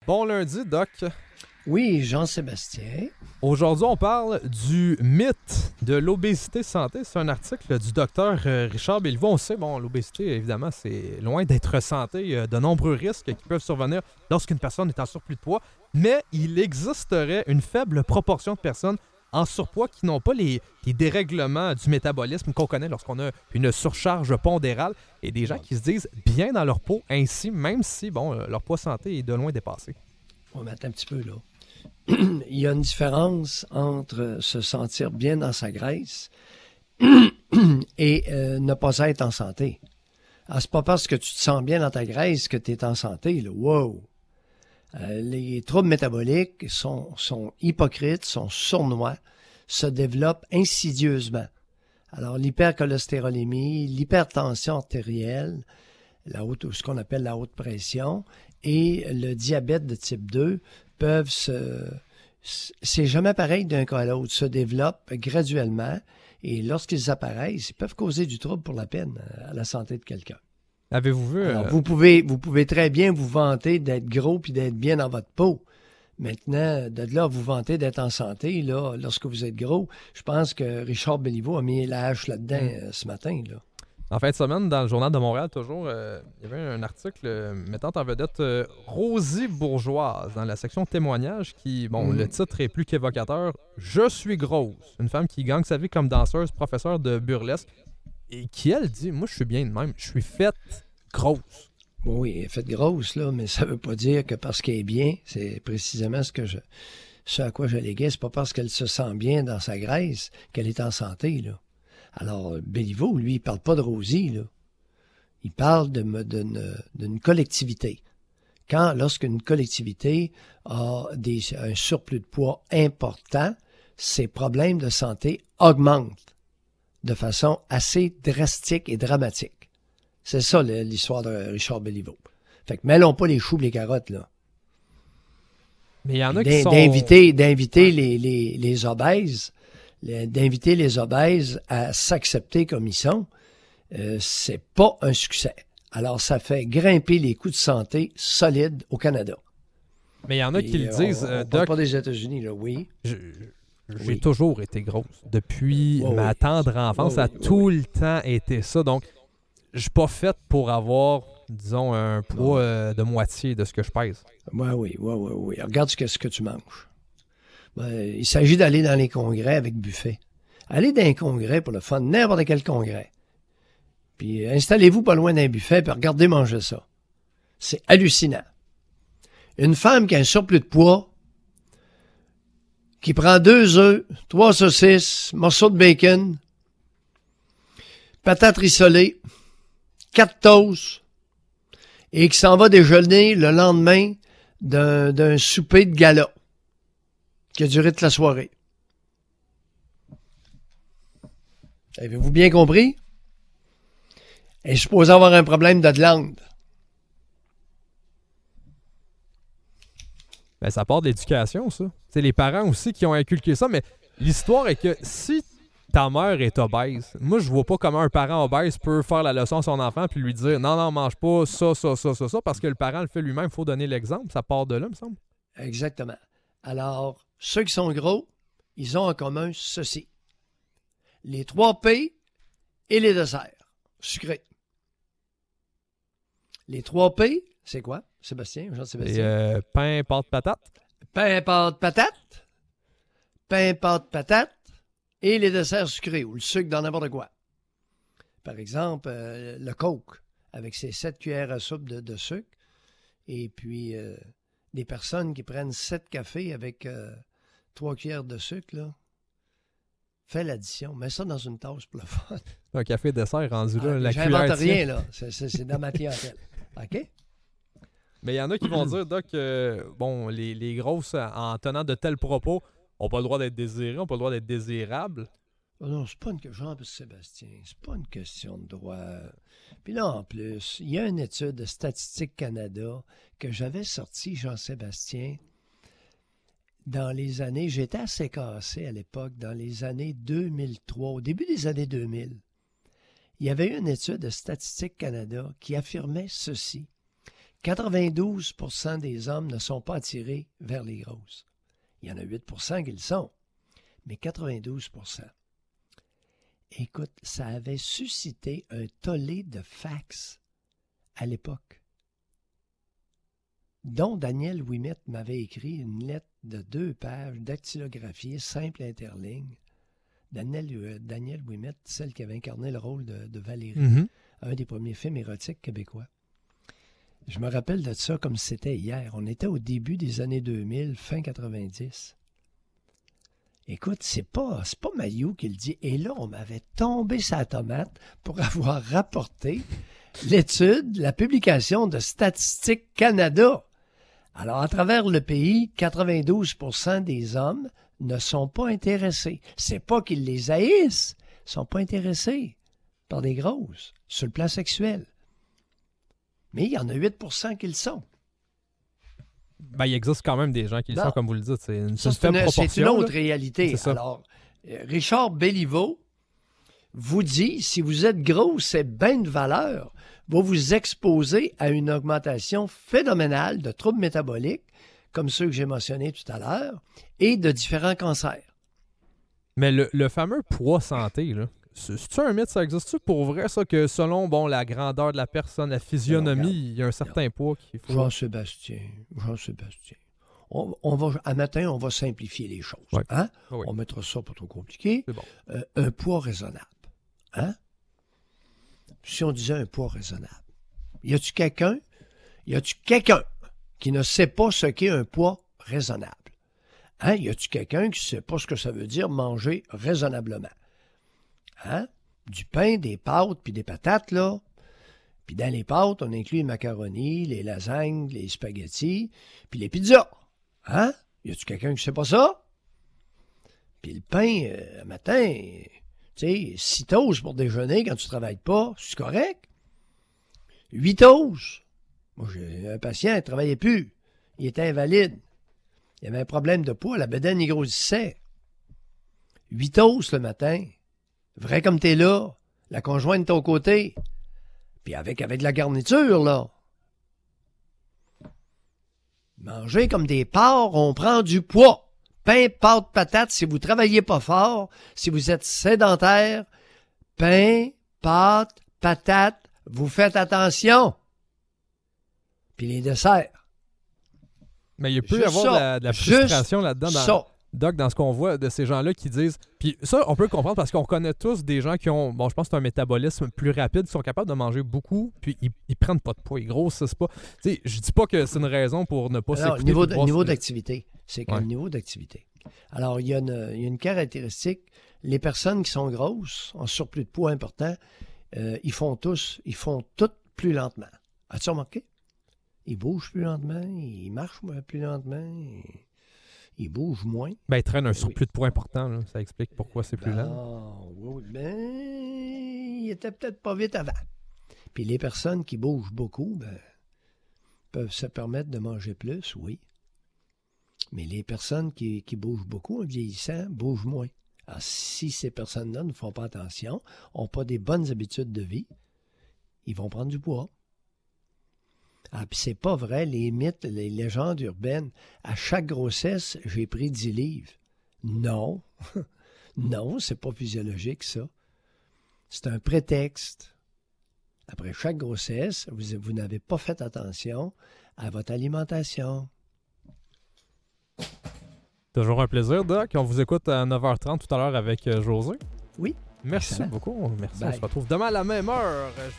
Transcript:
Bon lundi, Doc. Oui, Jean-Sébastien. Aujourd'hui, on parle du mythe de l'obésité santé. C'est un article du docteur Richard Béliveau. On sait, l'obésité, évidemment, c'est loin d'être santé. Il y a de nombreux risques qui peuvent survenir lorsqu'une personne est en surplus de poids. Mais il existerait une faible proportion de personnes en surpoids qui n'ont pas les dérèglements du métabolisme qu'on connaît lorsqu'on a une surcharge pondérale et des gens qui se disent bien dans leur peau, ainsi, même si leur poids santé est de loin dépassé. On va mettre un petit peu là. Il y a une différence entre se sentir bien dans sa graisse et ne pas être en santé. Alors, c'est pas parce que tu te sens bien dans ta graisse que tu es en santé. Là. Wow! Les troubles métaboliques sont hypocrites, sont sournois, se développent insidieusement. Alors, l'hypercholestérolémie, l'hypertension artérielle, ce qu'on appelle la haute pression, et le diabète de type 2 peuvent c'est jamais pareil d'un cas à l'autre, se développent graduellement, et lorsqu'ils apparaissent, ils peuvent causer du trouble pour la peine à la santé de quelqu'un. Avez-vous vu... Alors, vous pouvez très bien vous vanter d'être gros puis d'être bien dans votre peau. Maintenant, de là, vous vanter d'être en santé, là, lorsque vous êtes gros, je pense que Richard Béliveau a mis la hache là-dedans ce matin. Là. En fin de semaine, dans le Journal de Montréal, toujours, il y avait un article mettant en vedette Rosie Bourgeoise dans la section témoignages qui, le titre est plus qu'évocateur. « Je suis grosse ». Une femme qui gagne sa vie comme danseuse, professeure de burlesque, et qui, elle, dit « Moi, je suis bien de même, je suis faite grosse ». Oui, elle est faite grosse, là, mais ça veut pas dire que parce qu'elle est bien, c'est précisément ce à quoi je léguais, c'est pas parce qu'elle se sent bien dans sa graisse qu'elle est en santé, là. Alors, Béliveau, lui, il parle pas de Rosie, là. Il parle d'une collectivité. Lorsqu'une collectivité a un surplus de poids important, ses problèmes de santé augmentent de façon assez drastique et dramatique. C'est ça l'histoire de Richard Béliveau. Fait que mêlons pas les choux et les carottes, là. Mais il y en a qui sont... D'inviter les obèses, d'inviter les obèses à s'accepter comme ils sont, c'est pas un succès. Alors, ça fait grimper les coûts de santé solides au Canada. Mais il y en a qui le disent, on Doc... parle pas des États-Unis, là, oui. J'ai toujours été grosse. Depuis ma tendre enfance, ça a tout le temps été ça. Donc, je suis pas faite pour avoir, disons, un poids de moitié de ce que je pèse. Oui. Regarde ce que tu manges. Il s'agit d'aller dans les congrès avec buffet. Allez dans un congrès pour le fun, n'importe quel congrès. Puis installez-vous pas loin d'un buffet, puis regardez manger ça. C'est hallucinant. Une femme qui a un surplus de poids, qui prend 2 œufs, 3 saucisses, morceaux de bacon, patates rissolées, 4 toasts, et qui s'en va déjeuner le lendemain d'un souper de gala qui a duré toute la soirée. Avez-vous bien compris? Elle est supposée avoir un problème de glande. Ben, ça part de l'éducation, ça. C'est les parents aussi qui ont inculqué ça, mais l'histoire est que si ta mère est obèse, moi, je vois pas comment un parent obèse peut faire la leçon à son enfant puis lui dire « Non, mange pas ça, parce que le parent le fait lui-même. Il faut donner l'exemple. » Ça part de là, me semble. Exactement. Alors, ceux qui sont gros, ils ont en commun ceci. Les 3 P et les desserts sucrés. Les 3 P, c'est quoi, Sébastien? Jean-Sébastien? Et pain, pâte, patate. Pain, pâte, patate et les desserts sucrés ou le sucre dans n'importe quoi. Par exemple, le Coke avec ses 7 cuillères à soupe de sucre et puis des personnes qui prennent 7 cafés avec 3 cuillères de sucre, là. Fais l'addition. Mets ça dans une tasse pour le fun. Un café dessert rendu là, la cuillère. J'invente rien, là. C'est dans ma clientèle. OK? Mais il y en a qui vont dire, Doc, les grosses, en tenant de tels propos, n'ont pas le droit d'être désirées, n'ont pas le droit d'être désirables. Non, c'est pas une question, Jean-Sébastien, c'est pas une question de droit. Puis là, en plus, il y a une étude de Statistique Canada que j'avais sortie, Jean-Sébastien, dans les années, j'étais assez cassé à l'époque, dans les années 2003, au début des années 2000. Il y avait eu une étude de Statistique Canada qui affirmait ceci, 92% des hommes ne sont pas attirés vers les grosses. Il y en a 8% qui le sont, mais 92%. Écoute, ça avait suscité un tollé de fax à l'époque, dont Daniel Ouimet m'avait écrit une lettre de 2 pages dactylographiée, simple interligne. Daniel Ouimet, celle qui avait incarné le rôle de Valérie, un des premiers films érotiques québécois. Je me rappelle de ça comme si c'était hier. On était au début des années 2000, fin 90. Écoute, c'est pas Maillot qui le dit. Et là, on m'avait tombé sa tomate pour avoir rapporté l'étude, la publication de Statistique Canada. Alors, à travers le pays, 92% des hommes ne sont pas intéressés. C'est pas qu'ils les haïssent, ils sont pas intéressés par des grosses, sur le plan sexuel. Mais il y en a 8% qui le sont. Ben, il existe quand même des gens qui le sont, comme vous le dites. C'est une faible proportion. C'est une autre réalité. C'est alors, Richard Béliveau vous dit, si vous êtes gros, c'est bien de valeur, va vous exposer à une augmentation phénoménale de troubles métaboliques, comme ceux que j'ai mentionnés tout à l'heure, et de différents cancers. Mais le fameux poids santé, là, c'est-tu un mythe? Ça existe-tu pour vrai, ça, que selon la grandeur de la personne, la physionomie, il y a un certain poids qu'il faut... Jean-Sébastien. À matin, on va simplifier les choses. Ouais. Hein? Oui. On mettra ça pas trop compliqué. C'est bon. Un poids raisonnable. Hein? Si on disait un poids raisonnable, y a-tu quelqu'un qui ne sait pas ce qu'est un poids raisonnable? Hein? Y a-tu quelqu'un qui ne sait pas ce que ça veut dire manger raisonnablement? Hein? Du pain, des pâtes, puis des patates, là. Puis dans les pâtes, on inclut les macaronis, les lasagnes, les spaghettis, puis les pizzas. Hein? Y a-tu quelqu'un qui ne sait pas ça? Puis le pain, le matin, tu sais, 6 toasts pour déjeuner quand tu ne travailles pas, c'est correct? 8 toasts. Moi, j'ai un patient, il ne travaillait plus. Il était invalide. Il avait un problème de poids, la bedaine, il grossissait. 8 toasts le matin. Vrai comme t'es là, la conjointe est au côté. Puis avec de la garniture, là. Manger comme des porcs, on prend du poids. Pain, pâtes, patates, si vous travaillez pas fort, si vous êtes sédentaire, pain, pâtes, patates, vous faites attention. Puis les desserts. Mais il peut y avoir de la frustration là-dedans. Doc, dans ce qu'on voit de ces gens-là qui disent... Puis ça, on peut le comprendre parce qu'on connaît tous des gens qui ont... Bon, je pense que c'est un métabolisme plus rapide, qui sont capables de manger beaucoup, puis ils prennent pas de poids, ils grossissent pas. Tu sais, je dis pas que c'est une raison pour ne pas s'écouter. Niveau d'activité. C'est qu'un niveau d'activité. Alors, il y a une caractéristique. Les personnes qui sont grosses, en surplus de poids important, ils font toutes plus lentement. As-tu remarqué? Ils bougent plus lentement, ils marchent plus lentement... Il bouge moins. Ben, il traîne un surplus de poids important. Là. Ça explique pourquoi c'est plus lent. Oui, il était peut-être pas vite avant. Puis les personnes qui bougent beaucoup, peuvent se permettre de manger plus, oui. Mais les personnes qui bougent beaucoup en vieillissant bougent moins. Alors, si ces personnes-là ne font pas attention, n'ont pas des bonnes habitudes de vie, ils vont prendre du poids. Ah, puis c'est pas vrai, les mythes, les légendes urbaines. À chaque grossesse, j'ai pris 10 livres. Non. Non, c'est pas physiologique, ça. C'est un prétexte. Après chaque grossesse, vous n'avez pas fait attention à votre alimentation. Toujours un plaisir, Doc. On vous écoute à 9h30 tout à l'heure avec José. Oui. Merci beaucoup. Merci. Bye. On se retrouve demain à la même heure.